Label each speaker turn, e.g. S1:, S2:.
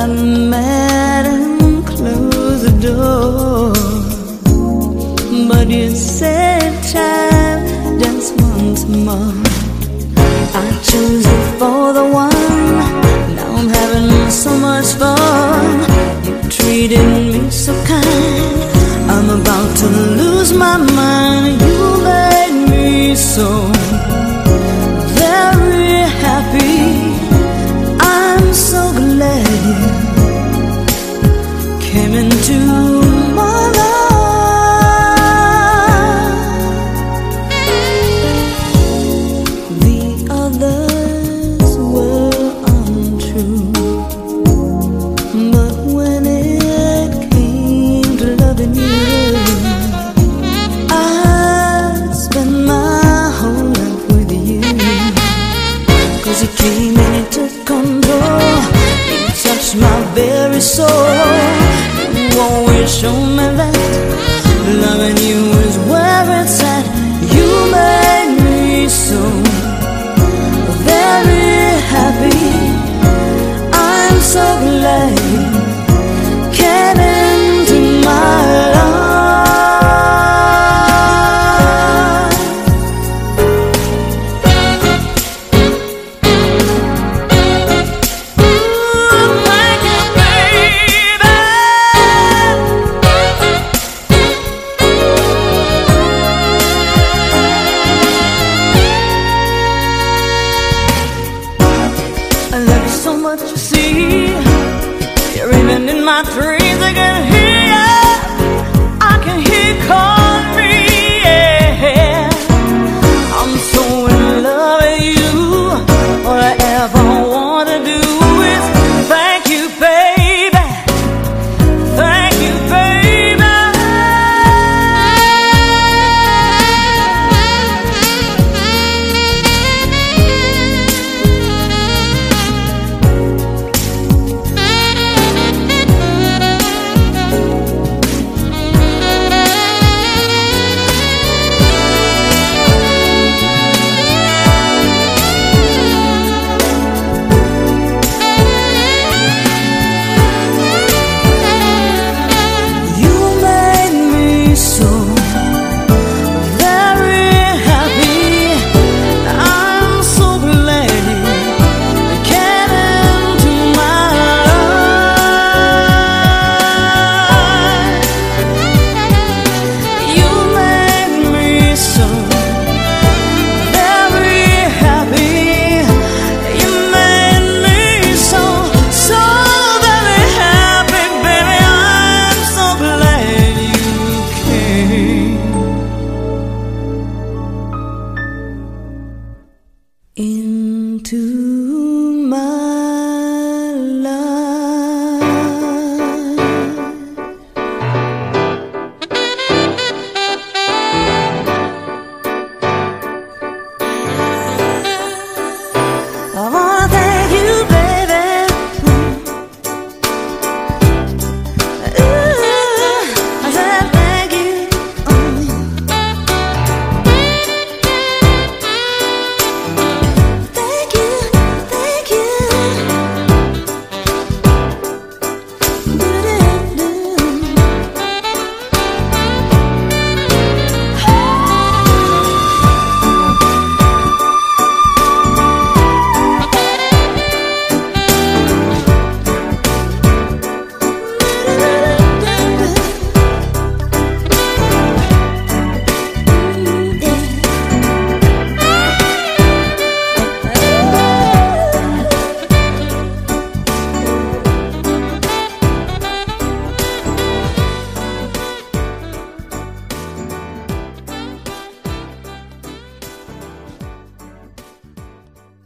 S1: got mad and closed the door. But you said, child, just once more. I choose you for the one. Now I'm having so much fun. You treated me so kind. I'm about to lose my mind. You made me so very happy. I'm so glad you came into my life. The others were untrue, but when it came to loving you, I'd spend my whole life with you. 'Cause you came and you took control. You touched my very soul. You always show me that loving you is where it's at. You made me so very happy. I'm so glad you came into my life. I love you so much, you see. You're even in my dreams. I can hear you. I can hear you call.